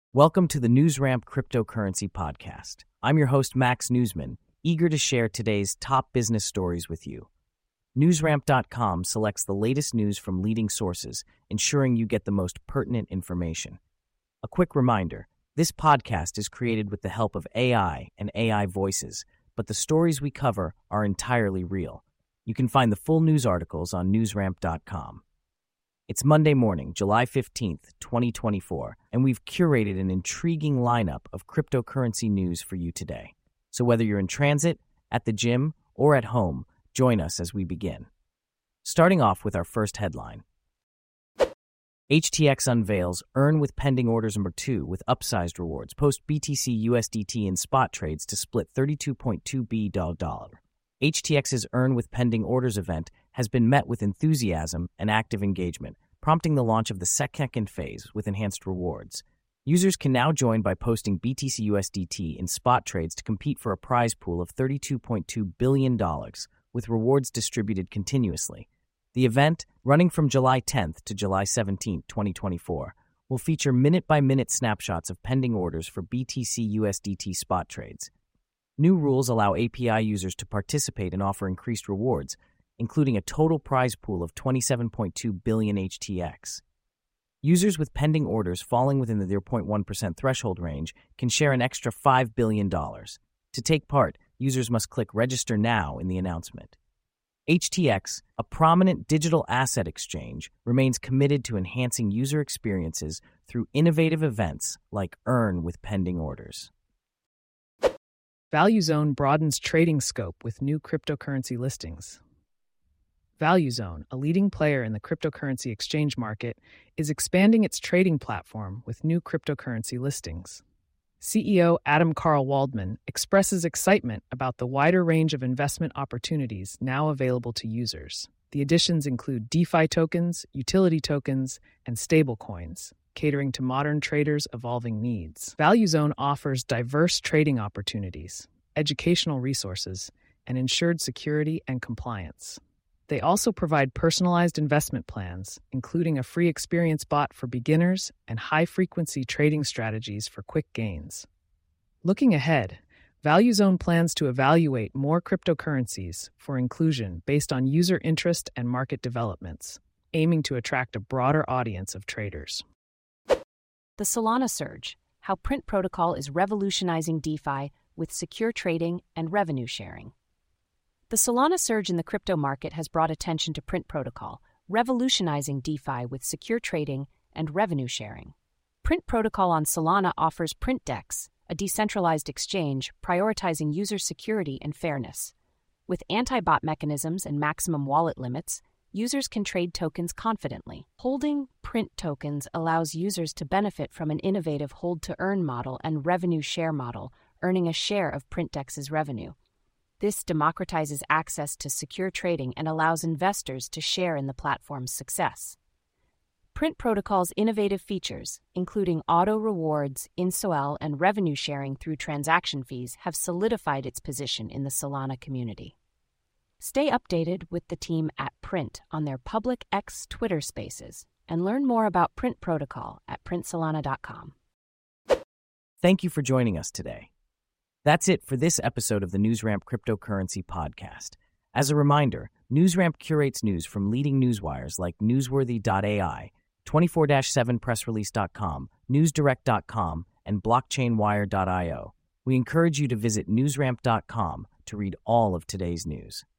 Welcome to the NewsRamp Cryptocurrency Podcast. I'm your host, Max Newsman, eager to share today's top business stories with you. NewsRamp.com selects the latest news from leading sources, ensuring you get the most pertinent information. A quick reminder, this podcast is created with the help of AI and AI voices, but the stories we cover are entirely real. You can find the full news articles on NewsRamp.com. It's Monday morning, July 15th, 2024, and we've curated an intriguing lineup of cryptocurrency news for you today. So whether you're in transit, at the gym, or at home, join us as we begin. Starting off with our first headline. HTX unveils Earn with Pending Orders number 2 with upsized rewards, post BTC USDT in spot trades to split $32.2 billion. HTX's Earn with Pending Orders event has been met with enthusiasm and active engagement, prompting the launch of the second phase with enhanced rewards. Users can now join by posting BTC USDT in spot trades to compete for a prize pool of $32.2 billion, with rewards distributed continuously. The event, running from July 10th to July 17th, 2024, will feature minute-by-minute snapshots of pending orders for BTC USDT spot trades. New rules allow API users to participate and offer increased rewards, including a total prize pool of 27.2 billion HTX. Users with pending orders falling within the 0.1% threshold range can share an extra $5 billion. To take part, users must click Register Now in the announcement. HTX, a prominent digital asset exchange, remains committed to enhancing user experiences through innovative events like Earn with Pending Orders. ValueZone broadens trading scope with new cryptocurrency listings. ValueZone, a leading player in the cryptocurrency exchange market, is expanding its trading platform with new cryptocurrency listings. CEO Adam Carl Waldman expresses excitement about the wider range of investment opportunities now available to users. The additions include DeFi tokens, utility tokens, and stablecoins, catering to modern traders' evolving needs. ValueZone offers diverse trading opportunities, educational resources, and ensured security and compliance. They also provide personalized investment plans, including a free experience bot for beginners and high-frequency trading strategies for quick gains. Looking ahead, ValueZone plans to evaluate more cryptocurrencies for inclusion based on user interest and market developments, aiming to attract a broader audience of traders. The Solana Surge, how Print Protocol is revolutionizing DeFi with secure trading and revenue sharing. The Solana surge in the crypto market has brought attention to Print Protocol, revolutionizing DeFi with secure trading and revenue sharing. Print Protocol on Solana offers PrintDEX, a decentralized exchange prioritizing user security and fairness. With anti-bot mechanisms and maximum wallet limits, users can trade tokens confidently. Holding Print tokens allows users to benefit from an innovative hold-to-earn model and revenue share model, earning a share of PrintDEX's revenue. This democratizes access to secure trading and allows investors to share in the platform's success. Print Protocol's innovative features, including auto rewards, InSoL, and revenue sharing through transaction fees, have solidified its position in the Solana community. Stay updated with the team at Print on their public X Twitter Spaces and learn more about Print Protocol at printsolana.com. Thank you for joining us today. That's it for this episode of the NewsRamp Cryptocurrency Podcast. As a reminder, NewsRamp curates news from leading newswires like Newsworthy.ai, 24/7pressrelease.com, NewsDirect.com, and BlockchainWire.io. We encourage you to visit NewsRamp.com to read all of today's news.